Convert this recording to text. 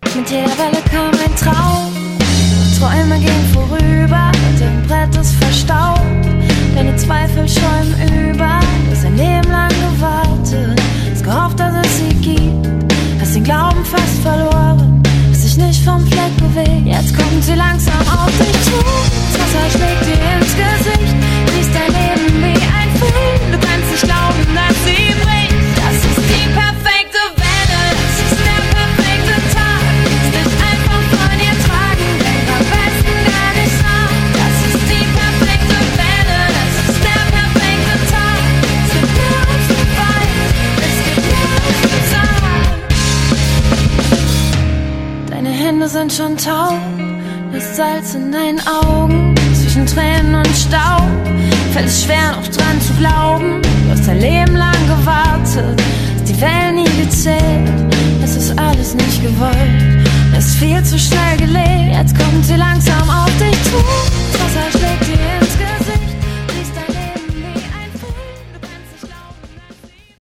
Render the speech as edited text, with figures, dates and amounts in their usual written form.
Mit jeder Welle kam ein Traum. Träume gehen vorüber, dein Brett ist verstaubt. Deine Zweifel schäumen über. Du hast ein Leben lang gewartet, hast gehofft, dass es sie gibt. Hast den Glauben fast verloren, hast dich nicht vom Fleck bewegt. Jetzt kommt sie langsam auf dich zu. Das Wasser schlägt dir ins Gesicht. Siehst dein Leben wie ein Film. Du kannst nicht glauben, dass sie bricht. Das ist die perfekte Welle, das ist der perfekte Tag. Lass dich einfach von ihr tragen, denk am besten gar nicht nach. Das ist die perfekte Welle, das ist der perfekte Tag. Es gibt mehr als nur Wald, es gibt mehr als nur Tag. Deine Hände sind schon taub, das Salz in deinen Augen. Zwischen Tränen und Staub fällt es schwer noch dran zu glauben. Du hast dein Leben lang gewartet, hast die Wellen nie gezählt. Es ist alles nicht gewollt, es ist viel zu schnell gelebt. Jetzt kommt sie langsam auf dich zu.